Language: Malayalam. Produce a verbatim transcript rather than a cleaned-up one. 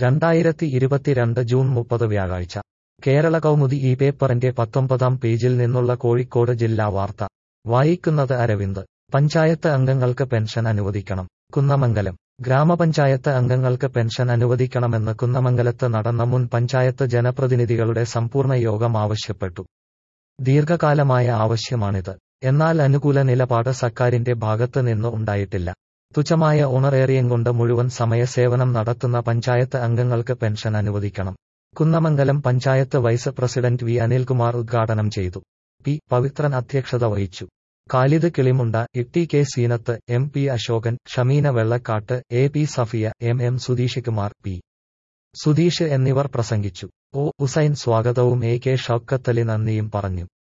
രണ്ടായിരത്തി ഇരുപത്തിരണ്ട് ജൂൺ മുപ്പത് വ്യാഴാഴ്ച കേരള കൗമുദി ഈ പേപ്പറിന്റെ പത്തൊമ്പതാം പേജിൽ നിന്നുള്ള കോഴിക്കോട് ജില്ലാ വാർത്ത വായിക്കുന്നത് അരവിന്ദ്. പഞ്ചായത്ത് അംഗങ്ങൾക്ക് പെൻഷൻ അനുവദിക്കണം. കുന്നമംഗലം. ഗ്രാമപഞ്ചായത്ത് അംഗങ്ങൾക്ക് പെൻഷൻ അനുവദിക്കണമെന്ന് കുന്നമംഗലത്ത് നടന്ന മുൻ പഞ്ചായത്ത് ജനപ്രതിനിധികളുടെ സമ്പൂർണ്ണ യോഗം ആവശ്യപ്പെട്ടു. ദീർഘകാലമായ ആവശ്യമാണിത്. എന്നാൽ അനുകൂല നിലപാട് സർക്കാരിന്റെ ഭാഗത്ത് നിന്ന് ഉണ്ടായിട്ടില്ല. തുച്ഛമായ ഓണറേറിയം കൊണ്ട് മുഴുവൻ സമയ സേവനം നടത്തുന്ന പഞ്ചായത്ത് അംഗങ്ങൾക്ക് പെൻഷൻ അനുവദിക്കണം. Kunnamangalam panchayat vice president V Anilkumar ഉദ്ഘാടനം ചെയ്തു. പി പവിത്രൻ അധ്യക്ഷത വഹിച്ചു. Khalid Kilimunda, Itti K Seenath, M P Ashokan, Shameena Vellakkatt, A P Safiya, M M Sudheesh Kumar, P Sudheesh എന്നിവർ പ്രസംഗിച്ചു. ഒ ഹുസൈൻ സ്വാഗതവും എ കെ ഷൗക്കത്തലി നന്ദിയും പറഞ്ഞു.